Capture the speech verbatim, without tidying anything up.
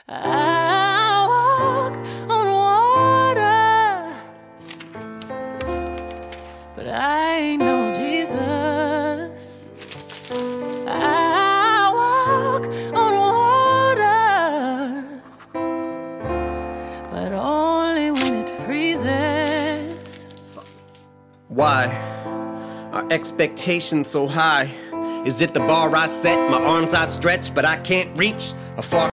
I walk on water, but I ain't no Jesus. I walk on water, but only when it freezes. Why are expectations so high? Is it the bar I set, my arms I stretch, but I can't reach? A far